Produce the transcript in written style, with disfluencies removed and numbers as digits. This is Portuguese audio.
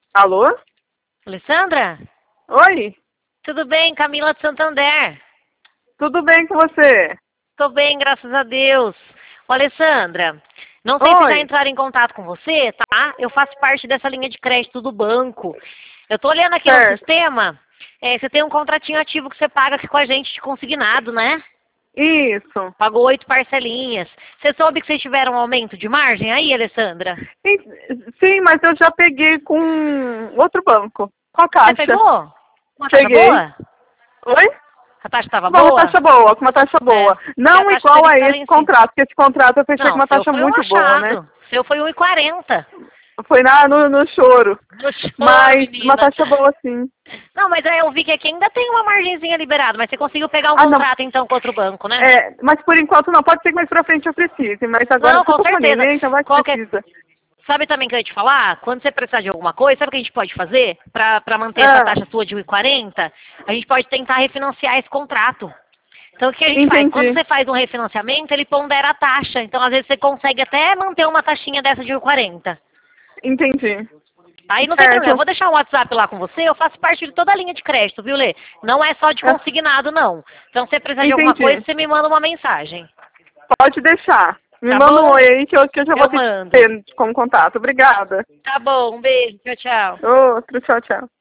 Alô? Alessandra? Oi? Tudo bem? Camila de Santander. Tudo bem com você? Tô bem, graças a Deus. Ô, Alessandra, não sei se já Oi? entraram em contato com você, tá? Eu faço parte dessa linha de crédito do banco. Eu tô olhando aqui no Certo. sistema, você tem um contratinho ativo que você paga aqui com a gente de consignado, né? Isso. Pagou 8 parcelinhas. Você soube que vocês tiveram um aumento de margem aí, Alessandra? Sim, mas eu já peguei com outro banco. Com a Você Caixa. pegou? Uma taxa Peguei. boa? Oi? A taxa estava Com uma boa? taxa boa, com uma taxa É, boa. porque a Não taxa igual a Selic tá lá esse em cima. contrato, porque esse contrato eu fechei com Não, uma o seu taxa foi um muito boa, né? achado. O seu foi 1,40. Foi no choro. No choro, Mas uma menina. taxa boa, sim. Não, mas aí eu vi que aqui ainda tem uma margenzinha liberada, mas você conseguiu pegar um Ah, não. contrato então com outro banco, né? Mas por enquanto não. Pode ser que mais pra frente eu precise. Mas agora Não, se eu com tô com certeza. neném, então vai que Qualquer... precisa. Sabe também que eu ia te falar? Quando você precisar de alguma coisa, sabe o que a gente pode fazer para manter essa Ah, taxa sua de 1,40? A gente pode tentar refinanciar esse contrato. Então, o que a gente faz? Quando entendi. você faz um refinanciamento, ele pondera a taxa. Então, às vezes, você consegue até manter uma taxinha dessa de 1,40. Entendi. Aí não tem problema. Eu Certo. vou deixar um WhatsApp lá com você. Eu faço parte de toda a linha de crédito, viu, Lê? Não é só de Ah, consignado, não. Então, se você precisar de alguma coisa, entendi. você me manda uma mensagem. Pode deixar. Me Tá manda um bom? oi aí que eu já vou Eu ter mando. como contato. Obrigada. Tá bom. Um beijo. Tchau, tchau. Outro, tchau, tchau.